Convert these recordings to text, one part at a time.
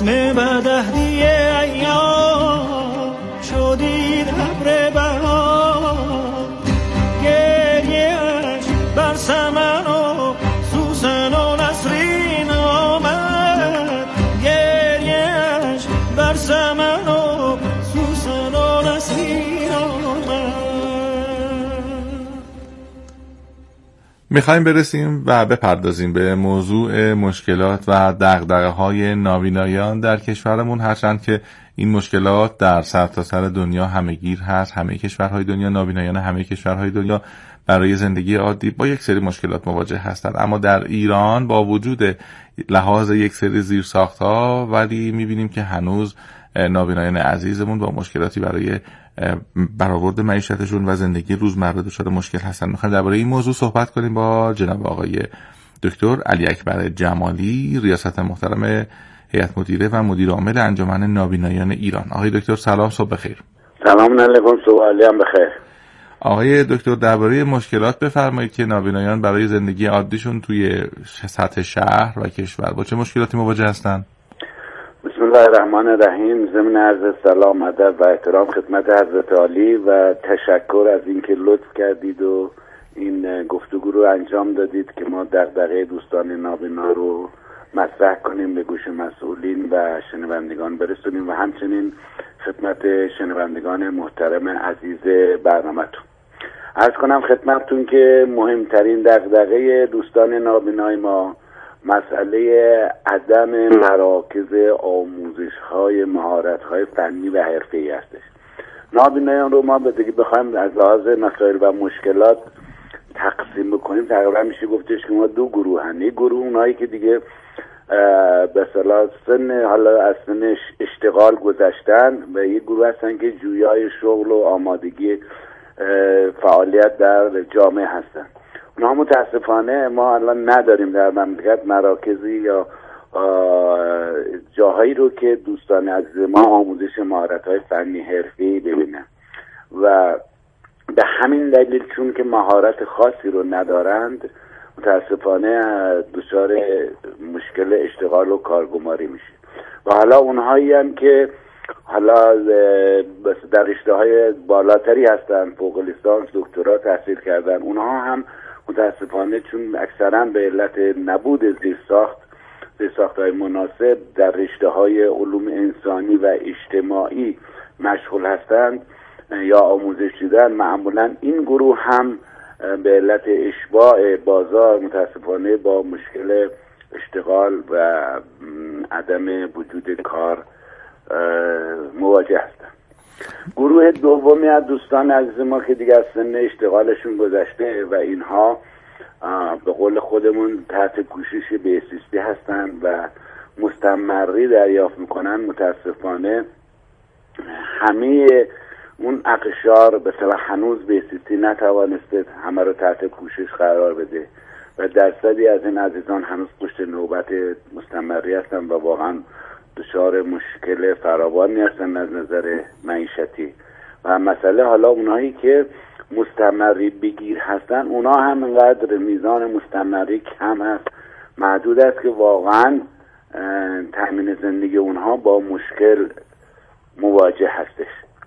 رسم بدهدی ایام شدید ابر بهار، گریه‌اش بر سمن و سوسن و نسرین آمد، گریه‌اش بر سمن و سوسن و نسرین آمد. میخوایم برسیم و بپردازیم به موضوع مشکلات و دغدغه‌های نابینایان در کشورمون، هرچند که این مشکلات در سرتاسر دنیا همه‌گیر هست. همه کشورهای دنیا، نابینایان همه کشورهای دنیا برای زندگی عادی با یک سری مشکلات مواجه هستند، اما در ایران با وجود لحاظ یک سری زیرساخت‌ها ولی می‌بینیم که هنوز نابینایان عزیزمون با مشکلاتی برای برآورد معیشتشون و زندگی روزمره دچار مشکل هستن. می‌خوایم درباره این موضوع صحبت کنیم با جناب آقای دکتر علی اکبر جمالی، ریاست محترم هیئت مدیره و مدیر عامل انجمن نابینایان ایران. آقای دکتر سلام، صبح بخیر. سلام علیکم، صبح علی هم بخیر. آقای دکتر درباره مشکلات بفرمایید که نابینایان برای زندگی عادیشون توی سطح شهر و کشور با چه مشکلاتی مواجه هستند؟ بسم الله الرحمن الرحیم. ضمن عرض سلام، ادب و احترام خدمت حضرت عالی و تشکر از اینکه لطف کردید و این گفتگو رو انجام دادید که ما دغدغه دوستان نابینا رو مطرح کنیم، به گوش مسئولین و شنوندگان برسونیم و همچنین خدمت شنوندگان محترم عزیز برنامه‌تون عرض کنم خدمتتون که مهمترین دغدغه دوستان نابینای ما مسئله عدم مراکز آموزش‌های مهارت‌های فنی و حرفه‌ای هستش. نابینایان رو ما بخوایم از لحاظ مسائل و مشکلات تقسیم بکنیم، تقریبا میشه گفتش که ما دو گروه هستیم. یک گروه اونایی که دیگه به اصطلاح سن حالا از سن اشتغال گذشتن و یک گروه هستن که جویای شغل و آمادگی فعالیت در جامعه هستن. اونها متاسفانه ما الان نداریم در مملکت مراکزی یا جاهایی رو که دوستان عزیز ما آموزش مهارت‌های فنی حرفه‌ای ببینن و به همین دلیل چون که مهارت خاصی رو ندارند متاسفانه دچار مشکل اشتغال و کارگماری میشه. و حالا اونهایی هم که حالا در رشته‌های بالاتری هستن، فوق لیسانس، دکترا تحصیل کردن، اونها هم متاسفانه چون اکثرا به علت نبود زیرساخت‌های مناسب در رشته‌های علوم انسانی و اجتماعی مشغول هستند یا آموزش دیدن، معمولا این گروه هم به علت اشباع بازار متاسفانه با مشکل اشتغال و عدم وجود کار مواجه هستند. گروه دومی از دوستان عزیز ما که دیگه از سن اشتغالشون گذشته و اینها به قول خودمون تحت کوشش بیسیستی هستند و مستمری دریافت میکنن، متاسفانه همه اون اقشار به صلاح هنوز بیسیستی نتوانسته همه رو تحت کوشش قرار بده و درصدی از این عزیزان هنوز پشت نوبت مستمری هستن و واقعا دچار مشکل فراوانی هستن از نظر معیشتی. و مسئله حالا اونایی که مستمری بگیر هستن، اونا هم انقدر میزان مستمری کم هست، محدود است که واقعا تأمین زندگی اونها با مشکل مواجه هستش.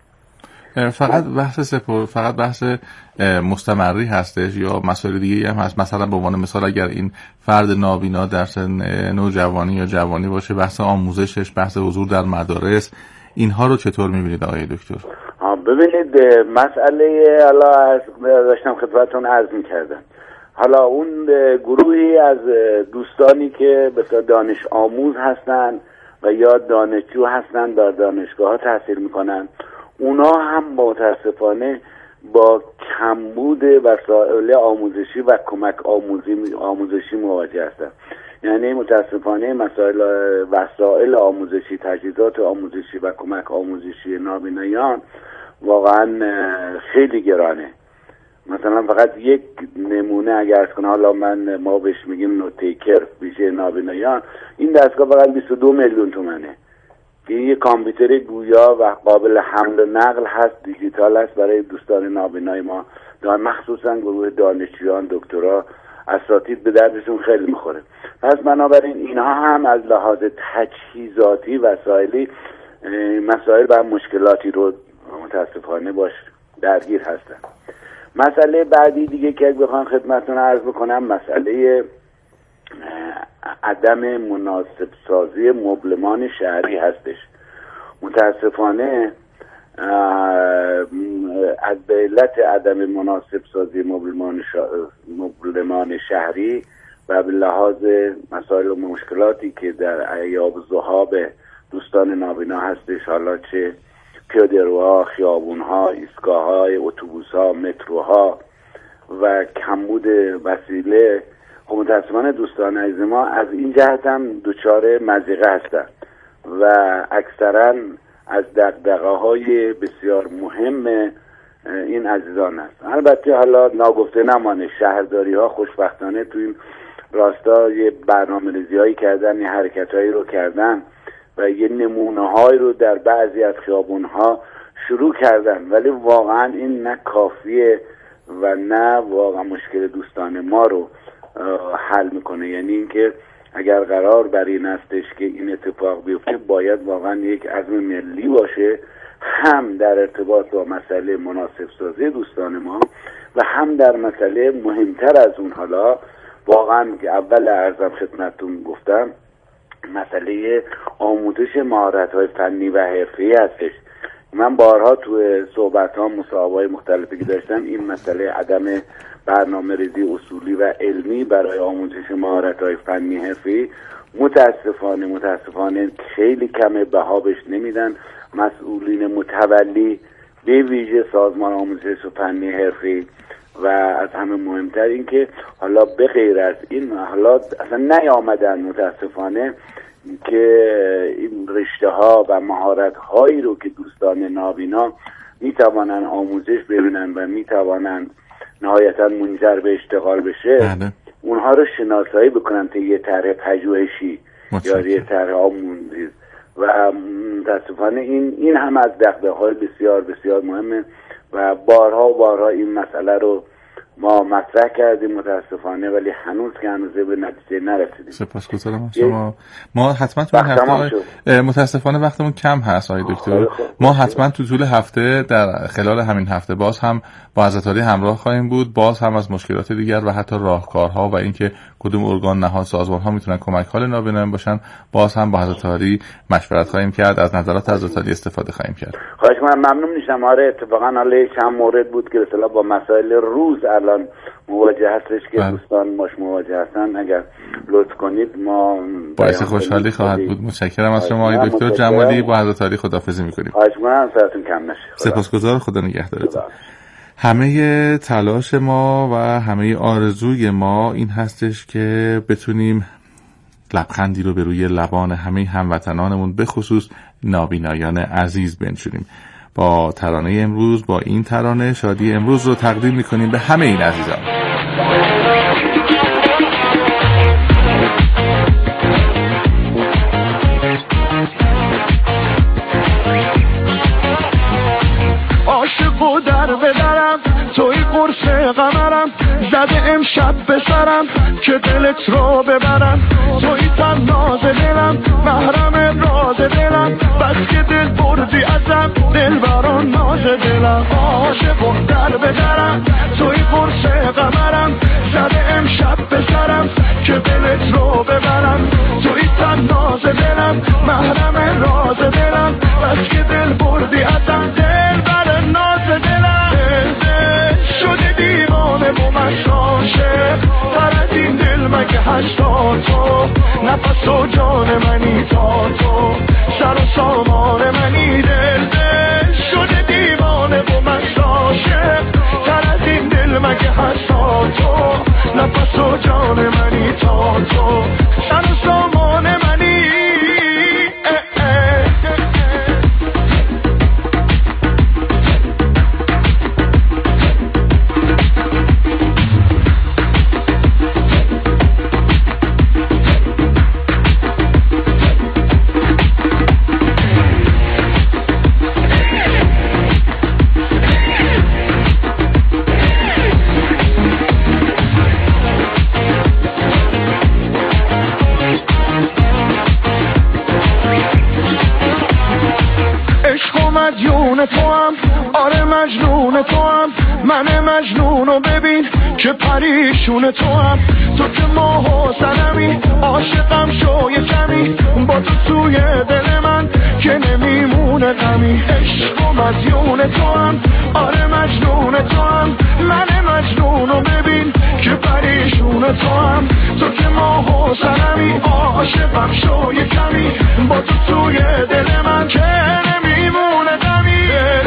فقط بحث مستمری هستش یا مسائل دیگه هم هست؟ مثلا به عنوان مثال اگر این فرد نابینا در سن نوجوانی یا جوانی باشه، بحث آموزشش، بحث حضور در مدارس، اینها رو چطور می‌بینید آقای دکتر؟ ببینید مسئله حالا داشتم خدمتتون عرض می‌کردم، حالا اون گروهی از دوستانی که به دانش آموز هستن و یا دانشجو هستن در دانشگاه‌ها تحصیل می‌کنن، اونا هم متاسفانه با کمبود وسایل آموزشی و کمک آموزشی مواجه هستن. یعنی متاسفانه وسایل آموزشی، تجهیزات آموزشی و کمک آموزشی نابینایان واقعا خیلی گرانه. مثلا فقط یک نمونه اگر از کنه، حالا ما بهش میگیم نوتیکر ویژه نابینایان، این دستگاه فقط 22 میلیون تومنه که یه کامپیوتر گویا و قابل حمل و نقل هست، دیجیتال هست برای دوستان نابینای ما، مخصوصا گروه دانشجویان، دکترا، اساتید به دردشون خیلی میخوره. پس بنابراین اینها هم از لحاظ تجهیزاتی وسایلی مسائل و مشکلاتی رو متاسفانه باش درگیر هستن. مسئله بعدی دیگه که بخوام خدمتتون عرض بکنم مسئله عدم مناسب سازی مبلمان شهری هستش. متاسفانه از به علت عدم مناسب سازی مبلمان شهری و به لحاظ مسائل و مشکلاتی که در ایاب ذهاب دوستان نابینا هستش، حالا چه پیاده‌روها، خیابونها، ایستگاه‌های اتوبوس‌ها، متروها و کمبود وسیله، خب متاسفانه دوستان عزیز ما از این جهت هم دچار مضیقه هستند و اکثرا از دغدغه‌های بسیار مهم این عزیزان است. البته حالا ناگفته نمانه شهرداری‌ها خوشبختانه تو این راستا یه برنامه‌ریزی‌هایی کردن، یه حرکت‌هایی رو کردن و یه نمونه‌هایی رو در بعضی از خیابون‌ها شروع کردن، ولی واقعا این نه کافیه و نه واقعا مشکل دوستان ما رو حل میکنه. یعنی اینکه اگر قرار بر این استش که این اتفاق بیفته باید واقعا یک عزم ملی باشه، هم در ارتباط با مسئله مناسب سازی دوستان ما و هم در مسئله مهمتر از اون، حالا واقعا که اول عرضم خدمتتون گفتم مسئله آموزش مهارت‌های فنی و حرفه‌ای هستش. من بارها تو صحبت‌ها مصاحبه‌های مختلفی که داشتم این مسئله عدم برنامه‌ریزی اصولی و علمی برای آموزش مهارت‌های فنی حرفه‌ای متاسفانه خیلی کمه، بها بهش نمیدن مسئولین متولی به ویژه سازمان آموزش فنی حرفه‌ای. و از همه مهمتر این که حالا به غیر از این حالا اصلا نیامدن متاسفانه که این رشته ها و مهارت هایی رو که دوستان نابینا میتوانن آموزش ببینن و میتوانن نهایتا منجر به اشتغال بشه اونها رو شناسایی بکنن تا یه طرح پژوهشی یا یه طرح آموزش. و متاسفانه این هم از دغدغه‌های بسیار بسیار مهمه و بارها این مسئله رو ما مطرح کردیم متاسفانه، ولی هنوز به نتیجه نرسیدیم. سپاسگزارم از شما. ما حتما تو هفته متاسفانه وقتمون کم هست آقای دکتر. ما حتما تو طول هفته در خلال همین هفته باز هم با حضرت عالی همراه خواهیم بود، باز هم از مشکلات دیگر و حتی راهکارها و اینکه کدوم ارگان نهاد سازمان‌ها میتونن کمک حال نابینایان باشن باز هم با حضرت عالی مشورت خواهیم کرد، از نظرات حضرت عالی استفاده خواهیم کرد. خواهش می‌کنم. ممنون میشم. آره اتفاقا حالا چند مورد بود که مثلا با مسائل روز الان مواجه هستش که دوستان باش مواجه هستن، اگر لطف کنید ما باعث خوشحالی خواهد بود. متشکرم از شما آقای دکتر جمالی. با حضرت عالی خداحافظی می‌کنیم. خواهش می‌کنم. سرتون کم نشه. سپاسگزار. خدا نگهدارتون. همه تلاش ما و همه آرزوی ما این هستش که بتونیم لبخندی رو به روی لبان همه هموطنانمون به خصوص نابینایان عزیز بنشونیم. با ترانه امروز، با این ترانه شادی امروز رو تقدیم میکنیم به همه این عزیزان. عاشق و در بدرم توی قرص قمرم زده امشب به سرم که دلت رو ببرم توی تناز دلم محرم راز دلم بس که دل بردی ازم دل بران ناز دلم عاشق و در بدرم توی قرص قمرم زده امشب به سرم که دلت رو ببرم توی تناز دلم محرم راز دلم بس که دل بردی ازم دل بران ناز دلم شده دیوانه و من عاشق تر از این دل مگه هشتا تو نفس و جان منی تا تو سر و سامان منی دل شده دیوانه و من عاشق تر از این دل مگه هشتا تو نفس و جان منی تا تو سر و سامان منی مدیون تو هم، آره مجنون تو هم، من مجنونو ببین که پریشون تو هم. تو که ماه و سنمی، عاشقم شو یه کمی، با تو توی دل من که نمیمونه غمی. عشق و مدیون تو هم، آره مجنون تو هم، من مجنونو ببین که پریشون تو هم. تو که ماه و سنمی، عاشقم شو یه کمی، با تو توی دل من که نمیمونه غمی.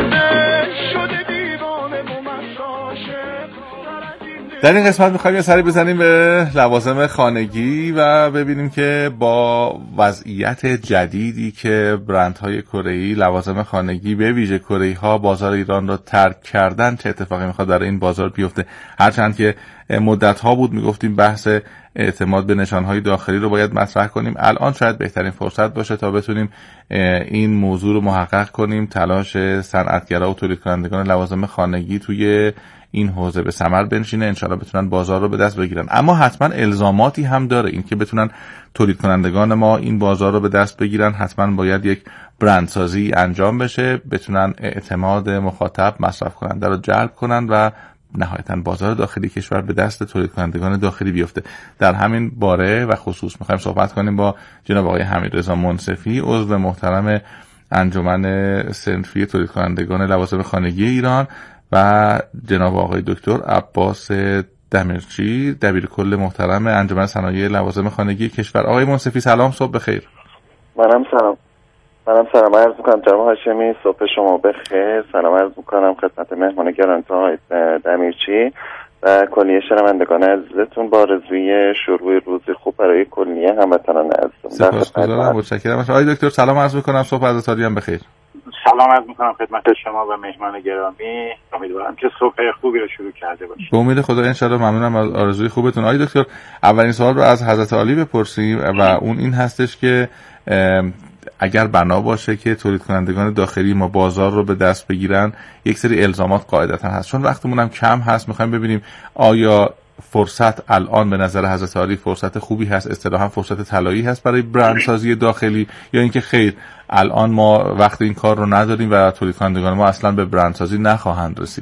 شده دیوانه و من عاشق. در این قسمت میخوایم یه سری بزنیم به لوازم خانگی و ببینیم که با وضعیت جدیدی که برندهای کره‌ای لوازم خانگی به ویژه کره‌ای‌ها بازار ایران را ترک کردن چه اتفاقی میخواد در این بازار بیفته. هرچند که مدت‌ها بود میگفتیم بحث اعتماد به نشانهای داخلی رو باید مطرح کنیم، الان شاید بهترین فرصت باشه تا بتونیم این موضوع رو محقق کنیم. تلاش صنعتگرا و تولید کنندگان لوازم خانگی توی این حوزه به ثمر بنشینه، انشالله بتونن بازار رو به دست بگیرن. اما حتما الزاماتی هم داره این که بتونن تولید کنندگان ما این بازار رو به دست بگیرن. حتما باید یک برندسازی انجام بشه، بتونن اعتماد مخاطب مصرف کننده رو جلب کنن و نهایتاً بازار داخلی کشور به دست تولید کنندگان داخلی بیفته. در همین باره و خصوص می‌خوایم صحبت کنیم با جناب آقای حمیدرضا منصفی، عضو محترم انجمن صنفی تولید کنندگان لوازم خانگی ایران، و جناب آقای دکتر عباس دمیرچی، دبیرکل محترم انجمن صنایع لوازم خانگی کشور. آقای منصفی سلام، صبح بخیر. منم سلام عرض میکنم جناب هاشمی، صبح شما بخیر. سلام عرض میکنم خدمت مهمان گرانتون آقای دمیرچی و کلیه شنوندگان عزیزتون با آرزوی شروع روزی خوب برای کلیه هموطنان عزیزم. سپاسگزارم، متشکرم. آقای دکتر سلام عرض میکنم، صبح عزتاری هم بخیر. سلام عرض میکنم خدمت شما و مهمان گرامی. امیدوارم که صبح خوبی رو شروع کرده باشید. به امید خدا انشالله. ممنونم از آرزوی خوبتون. آقای دکتر اولین سوال رو از حضرت عالی بپرسیم و اون این هستش که اگر بنا باشه که تولید کنندگان داخلی ما بازار رو به دست بگیرن، یک سری الزامات قاعدتا هست. چون وقتمون هم کم هست، میخوایم ببینیم آیا فرصت الان به نظر حضرت عالی فرصت خوبی هست، اصطلاحاً فرصت طلایی هست برای برندسازی داخلی، یا اینکه خیر الان ما وقت این کار رو نداریم و تولید کنندگان ما اصلا به برندسازی نخواهند رسید؟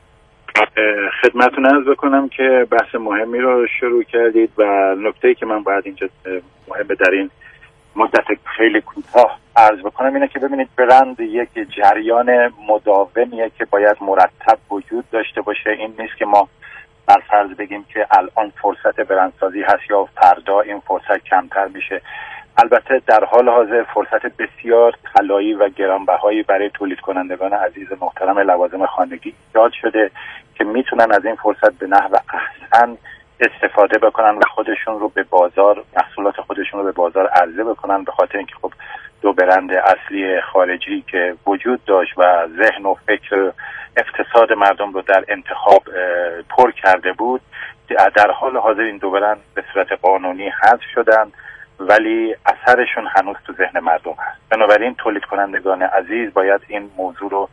خدمتتون عرض بکنم که بحث مهمی رو شروع کردید و نکته‌ای که من باید اینجا مهمه در این مدت خیلی کوتاه عرض بکنم اینه که ببینید برند یک جریان مداومیه که باید مرتب وجود داشته باشه. این نیست که ما برفرض بگیم که الان فرصت برندسازی هست یا فردا این فرصت کمتر میشه. البته در حال حاضر فرصت بسیار طلایی و گرانبهایی برای تولید کنندگان عزیز محترم لوازم خانگی ایجاد شده که میتونن از این فرصت به نحو احسن استفاده بکنن و خودشون رو به بازار، محصولات خودشون رو به بازار عرضه بکنن، به خاطر اینکه خب دو برند اصلی خارجی که وجود داشت و ذهن و فکر اقتصاد مردم رو در انتخاب پر کرده بود، در حال حاضر این دو برند به صورت قانونی حذف شدن ولی اثرشون هنوز تو ذهن مردم هست. بنابراین تولید کنندگان عزیز باید این موضوع رو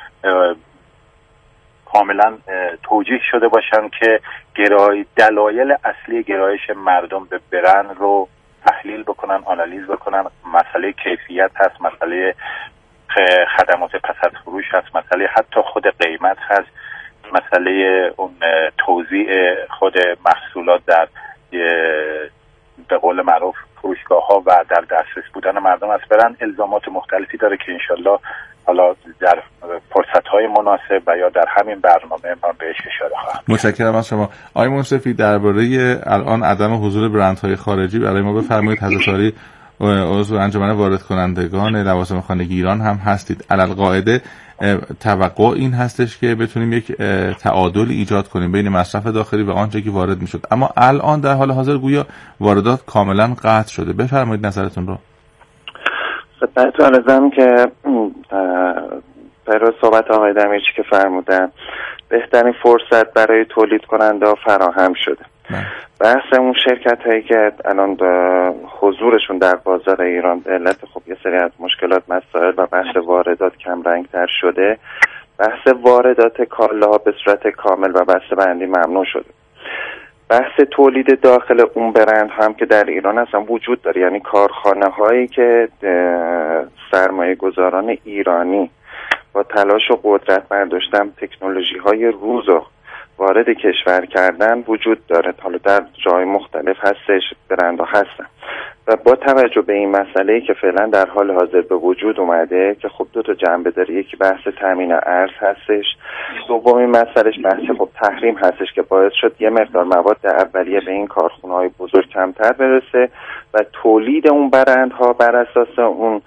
کاملا توجیه شده باشن که دلایل اصلی گرایش مردم به برند رو تحلیل بکنن، آنالیز بکنن. مسئله کیفیت هست، مسئله خدمات پس از فروش هست، مسئله حتی خود قیمت هست، مسئله اون توزیع خود محصولات در به قول معروف فروشگاه‌ها و در دسترس بودن مردم است. برند الزامات مختلفی داره که انشالله حالا در فرصت‌های مناسب و یا در همین برنامه من بهش اشاره خواهم. متشکرم از شما. آقای منصفی درباره الان عدم حضور برندهای خارجی برای ما بفرمایید. حضرت عالی عضو انجمن وارد کنندگان لوازم خانگی ایران هم هستید. علالقاعده توقع این هستش که بتونیم یک تعادل ایجاد کنیم بین مصرف داخلی و آنچه که وارد میشد، اما الان در حال حاضر گویا واردات کاملا قطع شده. بفرمایید نظرتون رو. خدمتتون عرضم که پیرو صحبت آقای دمیرچی که فرمودن بهترین فرصت برای تولید کننده فراهم شده. بحث اون شرکت هایی که الان حضورشون در بازار ایران به علت خب یه سری از مشکلات مسائل و بحث واردات کم رنگ تر شده، بحث واردات کالاها به صورت کامل و بسته بندی ممنوع شده. بحث تولید داخل اون برند هم که در ایران اصلا وجود داره، یعنی کارخانه هایی که سرمایه گذاران ایرانی با تلاش و قدرت برداشتن تکنولوژی های روز رو وارد کشور کردن وجود داره. حالا در جای مختلف هستش، برندها هستن و با توجه به این مسئله‌ای که فعلا در حال حاضر به وجود اومده که خب دو تا جنبه داره، یکی بحث تامین ارز هستش، دومین مسئلهش بحث خب تحریم هستش که باعث شد یه مقدار مواد اولیه به این کارخونه‌های بزرگ کمتر برسه و تولید اون برندها بر اساس اون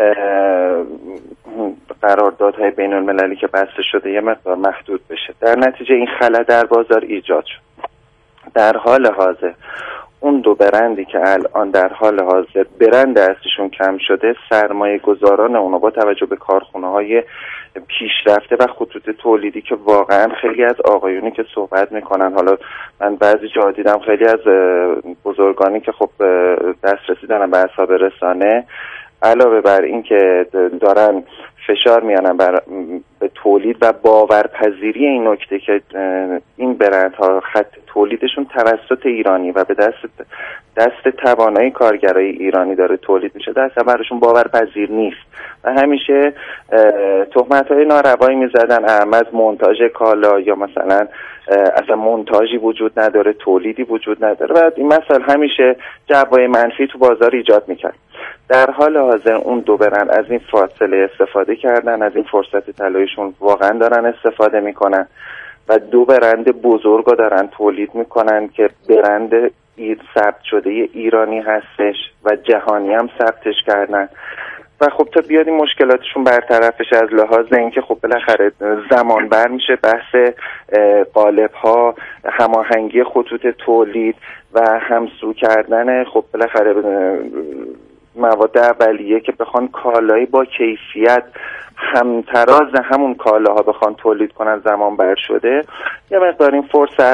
قراردادهای بین المللی که بسته شده یه مقدار محدود بشه. در نتیجه این خلأ در بازار ایجاد شد. در حال حاضر اون دو برندی که الان در حال حاضر برند اصلیشون کم شده، سرمایه گذاران اونا با توجه به کارخونه‌های پیشرفته و خطوط تولیدی که واقعا خیلی از آقایونی که صحبت میکنن، حالا من بعضی جا دیدم خیلی از بزرگانی که خب دسترسی دارن به اعصاب رسانه، علاوه بر این که دارن فشار میانن به تولید و باورپذیری این نکته که این برندها خط تولیدشون توسط ایرانی و به دست توانایی کارگرای ایرانی داره تولید میشه، اصلا براشون باورپذیر نیست و همیشه تهمت‌های ناروایی میزدن از مونتاژ کالا یا مثلا اصلا مونتاژی وجود نداره، تولیدی وجود نداره و این مسئله همیشه جوای منفی تو بازار ایجاد میکرد. در حال حاضر اون دو برند از این فاصله استفاده کردن، از این فرصت طلاییشون واقعا دارن استفاده میکنن و دو برند بزرگا دارن تولید میکنن که برند ثبت شده ایرانی هستش و جهانی هم ثبتش کردن و خب تا بیاد این مشکلاتشون برطرفش از لحاظ اینکه خب بالاخره زمان بر میشه، بحث قالب ها، هماهنگی خطوط تولید و همسو کردن خب بالاخره مواد اولیه که بخوان کالایی با کیفیت همتراز همون کالاها بخوان تولید کنن زمان بر شده. یه مقدار این فرصت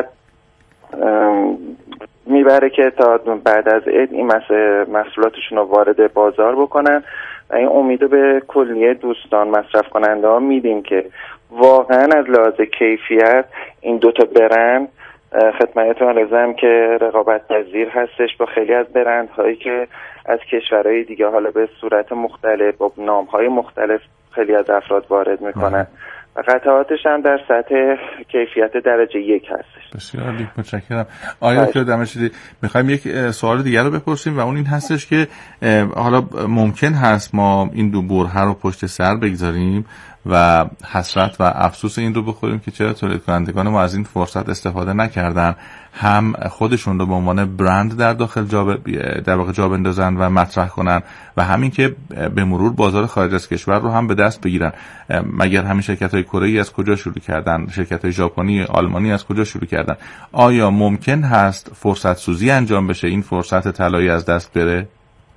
میبره که تا بعد از عید این محصولاتشون رو وارد بازار بکنن و این امیدو به کلیه دوستان مصرف کننده ها میدیم که واقعا از لحاظ کیفیت این دوتا برند خدمتتون عرضم که رقابت پذیر هستش با خیلی از برندهایی که از کشورهای دیگه حالا به صورت مختلف با نامهای مختلف خیلی از افراد وارد میکنن و قطعاتش هم در سطح کیفیت درجه 1 هستش. بسیار عالی، متشکرم. آیا دکتر دمشقی میخوایم یک سوال دیگر رو بپرسیم و اون این هستش که حالا ممکن هست ما این دو برهه رو پشت سر بگذاریم و حسرت و افسوس این رو بخوریم که چرا تولید کنندگان ما از این فرصت استفاده نکردن، هم خودشون رو به عنوان برند در داخل در واقع جا بندازن و مطرح کنن و همین که به مرور بازار خارج از کشور رو هم به دست بگیرن. مگر همین شرکت‌های کره‌ای از کجا شروع کردن؟ شرکت‌های ژاپنی، آلمانی از کجا شروع کردن؟ آیا ممکن هست فرصت سوزی انجام بشه، این فرصت طلایی از دست بره؟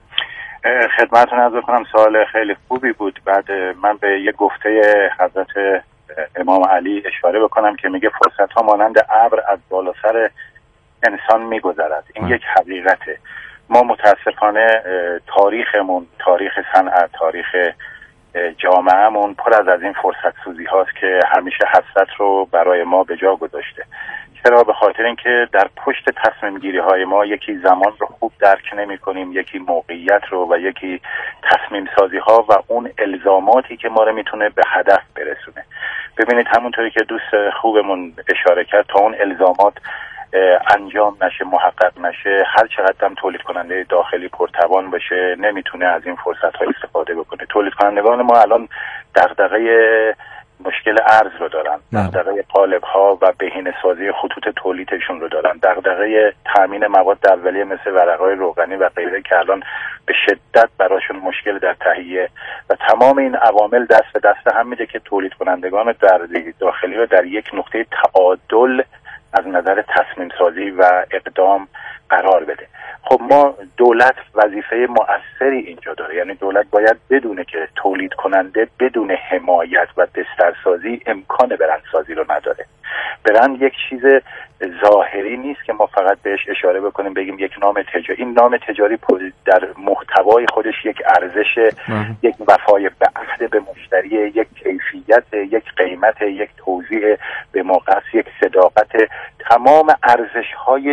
خدمتتون عرض کنم سوال خیلی خوبی بود. بعد من به یه گفته حضرت امام علی اشاره بکنم که میگه فرصت ها مانند ابر از بالا سر انسان میگذرد. این یک حقیقته. ما متاسفانه تاریخمون، تاریخ صنعت، تاریخ جامعهمون پر از این فرصت سوزی هاست که همیشه حسرت رو برای ما به جا گذاشته. چرا؟ به خاطر اینکه در پشت تصمیم گیری های ما یکی زمان رو خوب درک نمی کنیم، یکی موقعیت رو و یکی تصمیم سازی ها و اون الزاماتی که ما رو میتونه به هدف برسونه. ببینید همونطوری که دوست خوبمون اشاره کرد، تا اون الزامات انجام نشه، محقق نشه، هر چقدر هم تولید کننده داخلی پرتوان باشه نمیتونه از این فرصت ها استفاده بکنه. تولید کنندگان ما الان دغدغه مشکل ارز رو دارن، دغدغه قالب ها و بهینه سازی خطوط تولیدشون رو دارن، دغدغه تامین مواد اولیه مثل ورقهای روغنی و غیره که الان به شدت براشون مشکل در تهیه و تمام این عوامل دست به دست هم میده که تولید کنندگان در داخلی رو در یک نقطه تعادل از نظر تصمیم سازی و اقدام قرار بده. خب ما دولت وظیفه مؤثری اینجا داره، یعنی دولت باید بدونه که تولید کننده بدون حمایت و بسترسازی امکان برندسازی رو نداره. برند یک چیز ظاهری نیست که ما فقط بهش اشاره بکنیم بگیم یک نام تجاری. این نام تجاری در محتوای خودش یک ارزش، یک وفای به عهد به مشتری، یک کیفیت، یک قیمت، یک توزیع به موقع، یک صداقت، تمام ارزش‌های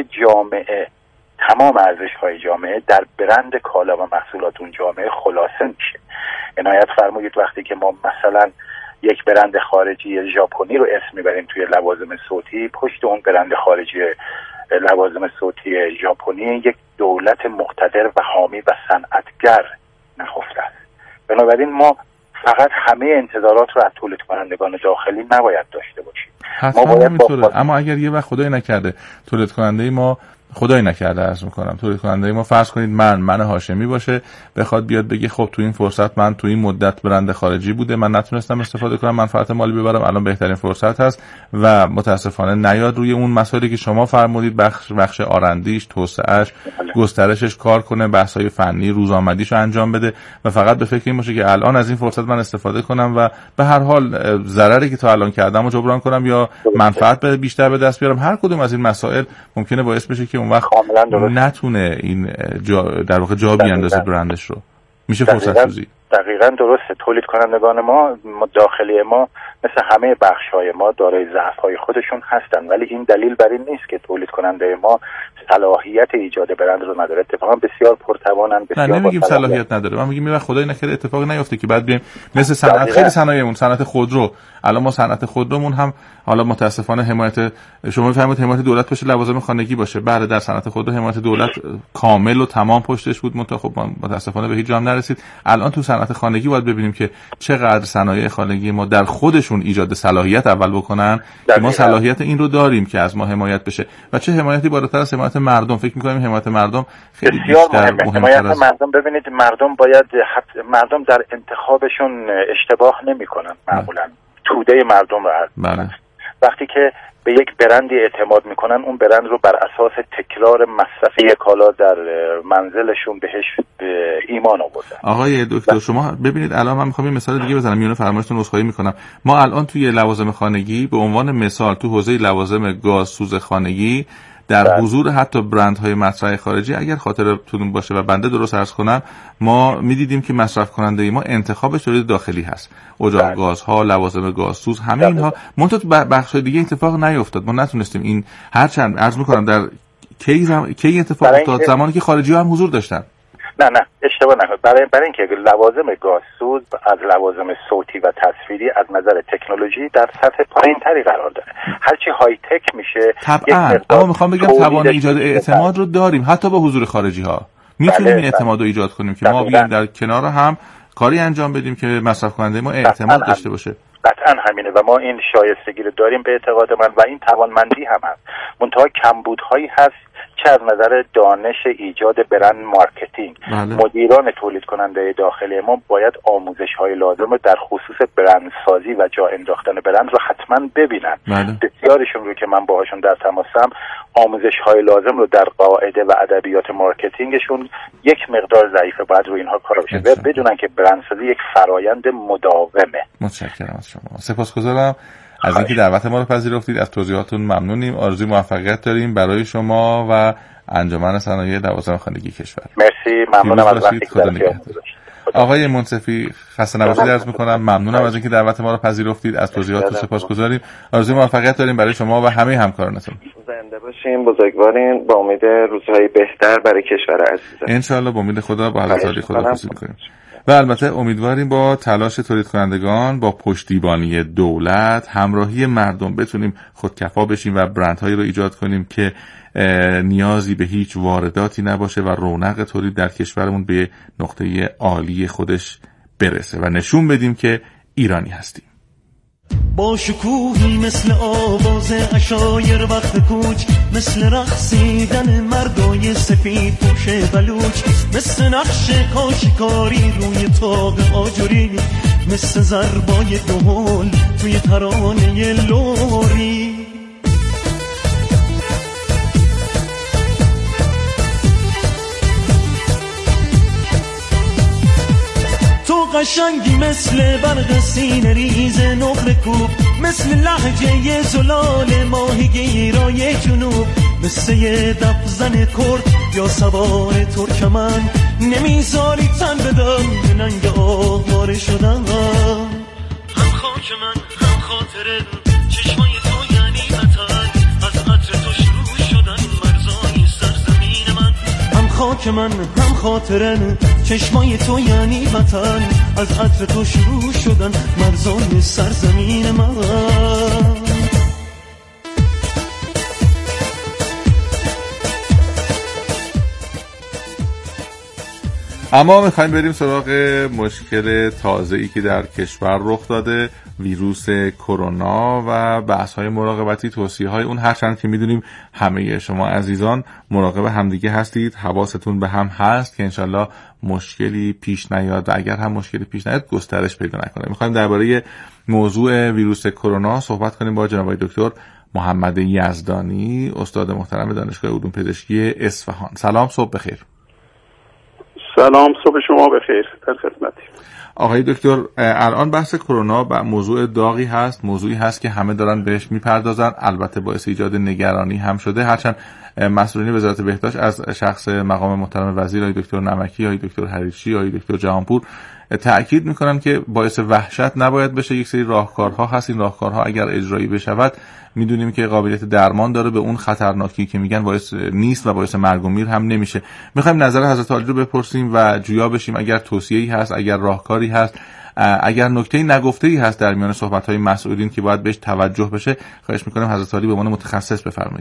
جامعه در برند کالا و محصولات اون جامعه خلاصه میشه. عنایت فرمودید وقتی که ما مثلا یک برند خارجی ژاپنی رو اسم میبریم توی لوازم صوتی، پشت اون برند خارجی لوازم صوتی ژاپنی یک دولت مقتدر و حامی و صنعتگر نهفته است. بنابراین ما فقط همه انتظارات رو از تولید کنندگان داخلی نباید داشته باشیم. حتما همینطوره. اما اگر یه وقت خدای نکرده تولید کننده ما، خدای نکرده عرض میکنم، تولید کننده ما فرض کنید من هاشمی باشه، بخواد بیاد بگه خب تو این فرصت من تو این مدت برند خارجی بوده، من نتونستم استفاده کنم، منفعت مالی ببرم، الان بهترین فرصت هست و متاسفانه نیاد روی اون مسائلی که شما فرمودید، بخش آرندیش، توسعهش، گسترشش کار کنه، بحث‌های فنی روزآمدیشو انجام بده و فقط به فکر این باشه که الان از این فرصت من استفاده کنم و به هر حال ضرری که تا الان کردم رو جبران کنم یا منفعت بیشتر به دست بیارم. هر کدوم از این مسائل ممکنه باعث بشه که اون وقت نتونه این در واقع جا بیاندازه برندش رو. میشه فرصت سوزی. دقیقاً درسته. تولید کنندگان ما داخلی ما مثل همه بخش‌های ما دارای ضعف‌های خودشون هستن، ولی این دلیل بر این نیست که تولید کننده ما صلاحیت ایجاد برند رو نداره. اتفاقا بسیار پرتوانن، بسیار نه نمیگیم صلاحیت نداره، من میگم میگم خدای نکرده اتفاقی نیفته که بعد بیایم مثل صنعت خیلی صنایعمون، صنعت خودرو، الان ما صنعت خودرومون هم حالا متاسفانه حمایت شما میفهمید حمایت دولت باشه، لوازم خانگی باشه، بله در صنعت خودرو حمایت دولت کامل و تمام پشتش بود، خب متاسفانه به هیچ جا هم نرسید. الان تو صنعت خانگی باید ببینیم که چقدر صنایع خانگی ما در خودشون ایجاد صلاحیت اول بکنن که ما صلاحیت این رو داریم که از ما حمایت بشه و چه حمایتی بالاتر از حمایت مردم. فکر می‌کنم حمایت مردم خیلی بیشتر مهم‌تر است. مردم ببینید مردم در انتخابشون اشتباه نمی‌کنن معمولاً. توده مردم رو بله. وقتی که به یک برندی اعتماد میکنن، اون برند رو بر اساس تکرار مصرفی کالا در منزلشون بهش ایمان آوردن. آقای دکتر شما ببینید الان من میخوام یه مثال دیگه بزنم، میونه فرمایشتون عذرخواهی میکنم. ما الان توی لوازم خانگی به عنوان مثال تو حوزه لوازم گازسوز خانگی در حضور حتی برندهای مطرح خارجی، اگر خاطرتون باشه و بنده درست عرض کنم، ما میدیدیم که مصرف کننده ما انتخاب تولید داخلی هست، اجاق گازها، لوازم گازسوز، همه اینها. منتها تو بخش دیگه اتفاق نیفتاد، ما نتونستیم این هرچند عرض میکنم در کی اتفاق افتاد؟ زمانی که خارجی‌ها هم حضور داشتن. نه اشتباه نکنید. برای اینکه لوازم گازسوز از لوازم صوتی و تصویری از نظر تکنولوژی در سطح پایین‌تری قرار داره. هرچی های تک میشه طبعا، اما میخوام بگم توان ایجاد اعتماد رو داریم حتی با حضور خارجی‌ها. میتونیم این اعتماد رو ایجاد کنیم که ما بیایم در کنار هم کاری انجام بدیم که مصرف کننده ما اعتماد داشته باشه. قطعا همینه و ما این شایستگی رو داریم به اعتقاد من و این توانمندی هم هست. منتها کمبودهایی هست چه از نظر دانش ایجاد برند مارکتینگ. مدیران تولید کننده داخلی ما باید آموزش‌های لازم رو در خصوص برندسازی و جا انداختن برند رو حتما ببینن. بسیارشون رو که من باهاشون در تماسم آموزش‌های لازم رو در قاعده و ادبیات مارکتینگشون یک مقدار ضعیفه، باید رو اینها کار بشه و بدونن که برندسازی یک فرایند مداومه. متشکرم از شما. سپاسگزارم از اینکه دعوت ما رو پذیرفتید. از توضیحاتتون ممنونیم. آرزوی موفقیت داریم برای شما و انجمن صنایع لوازم خانگی کشور. مرسی، ممنونم از وقتی که آقای منصفی خسته نباشید عرض می‌کنم. ممنونم از اینکه دعوت ما رو پذیرفتید. از توضیحاتتون سپاسگزاریم. آرزوی موفقیت داریم برای شما و همه همکارانتون. زنده باشین، بزرگوارین. با امید روزهای بهتر برای کشور عزیزم. ان شاء الله با امید خدا، با حضرت خداحافظی می‌کنیم. و البته امیدواریم با تلاش تولید کنندگان، با پشتیبانی دولت، همراهی مردم بتونیم خودکفا بشیم و برندهایی رو ایجاد کنیم که نیازی به هیچ وارداتی نباشه و رونق تولید در کشورمون به نقطه عالی خودش برسه و نشون بدیم که ایرانی هستیم. با شکوهی مثل آواز عشایر وقت کوچ، مثل رقصیدن مردای سفید پوش بلوچ، مثل نقش کاشیکاری روی طاق آجوری، مثل ضربای دهل توی ترانه لوری. قشنگی مثل برق سینه ریز نقل کوب، مثل لهجه زلال ماهیگیرای جنوب، مثل یه دفزن کرد یا سوار ترکمن، نمیذاری تن بدم به ننگ آواره شدن. هم خاک من هم خاطره چشمای تو یعنی وطن، از عطر تو شروع شدن مرزای سرزمین من. هم خاک من هم خاطرن، چشمای تو یعنی وطن، از عطر تو شروع شدن مرزای سرزمین من. اما میخوایم بریم سراغ مشکل تازه‌ای که در کشور رخ داده، ویروس کرونا و بحث‌های مراقبتی، توصیه‌های اون. هرچند که میدونیم همه شما عزیزان مراقب همدیگه هستید، حواستون به هم هست که انشالله مشکلی پیش نیاد و اگر هم مشکلی پیش نیاد گسترش پیدا نکنه. میخوایم درباره موضوع ویروس کرونا صحبت کنیم با جناب دکتر محمد یزدانی، استاد محترم دانشگاه علوم پزشکی اصفهان. سلام، صبح بخیر. سلام، صبح شما بخیر. در خدمتی. آقای دکتر، الان بحث کرونا موضوع داغی هست، موضوعی هست که همه دارن بهش میپردازن، البته باعث ایجاد نگرانی هم شده، هرچند مسئولین وزارت بهداشت از شخص مقام محترم وزیر آقای دکتر نمکی، آقای دکتر حریچی، آقای دکتر جهانپور تأکید میکنن که باعث وحشت نباید بشه. یک سری راهکارها هست، این راهکارها اگر اجرایی بشود میدونیم که قابلیت درمان داره، به اون خطرناکی که میگن باعث نیست و باعث مرگ و میر هم نمیشه. میخوایم نظر حضرت عالی رو بپرسیم و جویا بشیم اگر توصیه‌ای هست، اگر راهکاری هست، اگر نکته‌ای نگفته‌ای هست در میان صحبت‌های مسئولین که باید بهش توجه بشه. خواهش میکنم حضرت عالی به عنوان متخصص بفرمایید.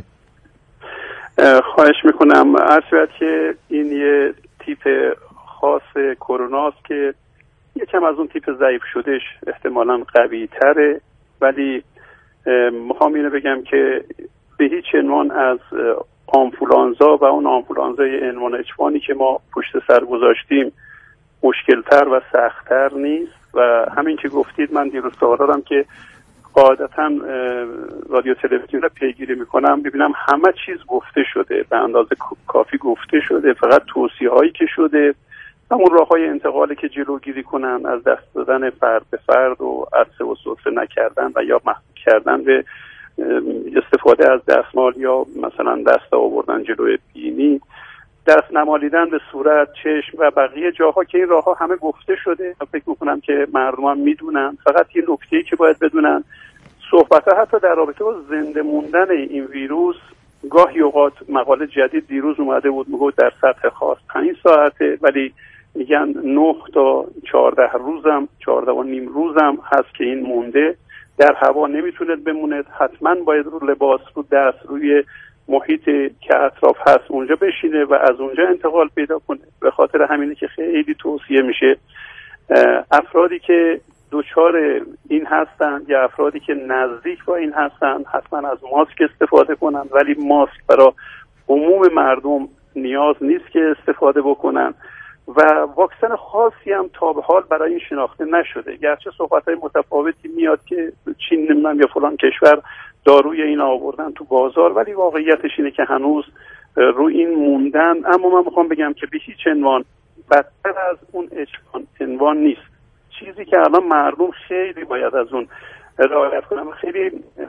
خواهش میکنم. عرض شود که این یه تیپ خاص کرونا است که یکم از اون تیپ ضعیف شدهش احتمالاً قوی تره، ولی میخوام اینو بگم که به هیچ عنوان از آنفولانزا و اون آنفولانزای عنوان اچوانی که ما پشت سر گذاشتیم مشکلتر و سختتر نیست. و همین که گفتید، من دیروز دارم که قاعدتاً رادیو تلویزیون رو پیگیری میکنم، ببینم همه چیز گفته شده، به اندازه کافی گفته شده، فقط توصیه هایی که شده، همون راه های انتقالی که جلوگیری کنن از دست دادن فرد به فرد و عطسه و سرفه نکردن و یا محدود کردن به استفاده از دستمال یا مثلا دست آوردن جلوی بینی، دست نمالیدن به صورت، چشم و بقیه جاها که این راه ها همه گفته شده. فکر میکنم که مردم هم میدونن. فقط یه نکته‌ای که باید بدونن، صحبت ها حتی در رابطه با زنده موندن این ویروس، گاهی اوقات مقاله جدید دیروز اومده بود میگه در سطح خاص 5 ساعته، ولی میگن 9 تا 14 روزم 14 و نیم روزم هست که این مونده، در هوا نمیتونه بمونه، حتما باید رو لباس، رو دست، روی محیط که اطراف هست اونجا بشینه و از اونجا انتقال پیدا کنه. به خاطر همینه که خیلی توصیه میشه افرادی که دچار این هستن یا افرادی که نزدیک با این هستن حتما از ماسک استفاده کنن، ولی ماسک برای عموم مردم نیاز نیست که استفاده بکنن و واکسن خاصی هم تا به حال برای این شناخته نشده، گرچه صحبت‌های متفاوتی میاد که چین نمیدونم یا فلان کشور داروی این آوردن تو بازار، ولی واقعیتش اینه که هنوز رو این موندن. اما من میخوام بگم که به هیچ عنوان بدتر از اون عنوان نیست. چیزی که الان مردم خیلی باید از اون رعایت کنن، خیلی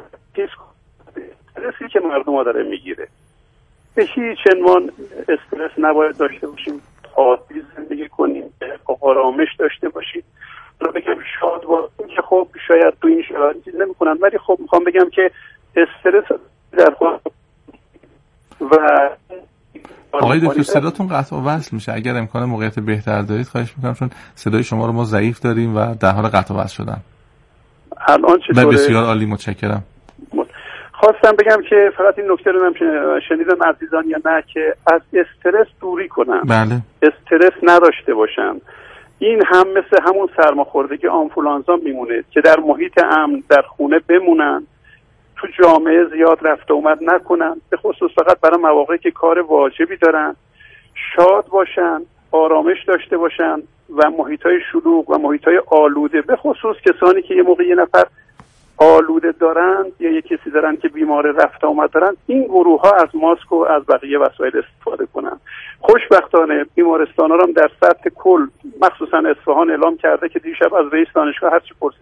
استرسی که مردم ها داره میگیره، به هیچ عنوان استرس نباید داشته باشیم، عادی زندگی کنیم، آرامش داشته باشیم. رو بگم شاد باشیم که خب شاید تو این شرایط چیز نمی‌کنن، ولی خب میخوام بگم که استرس در خود و آقای دکتر صداتون قطع و وصل میشه، اگر امکان موقعیت بهتر دارید خواهش میکنم، چون صدای شما رو ما ضعیف داریم و در حال قطع و وصل شدن. الان چطوره؟ بسیار عالی، متشکرم. خواستم بگم که فقط این نکته رو هم شنیدم عزیزان یا نه که از استرس دوری کنن. بله. استرس نداشته باشن. این هم مثل همون سرماخوردگی آنفولانزا میمونه که در محیط امن در خونه بمونن، تو جامعه زیاد رفت اومد نکنن، به خصوص فقط برای مواقعی که کار واجبی دارن، شاد باشن، آرامش داشته باشن و محیطای شلوغ و محیطای آلوده، به خصوص کسانی که یه موقع یه نفر آلوده دارن یا یه کسی دارن که بیمار رفت آمد دارن، این گروه ها از ماسک و از بقیه وسایل استفاده کنن. خوشبختانه بیمارستان ها هم در سطح کل مخصوصا اصفهان اعلام کرده که دیشب از رئیس دانشگاه هرچی پرسید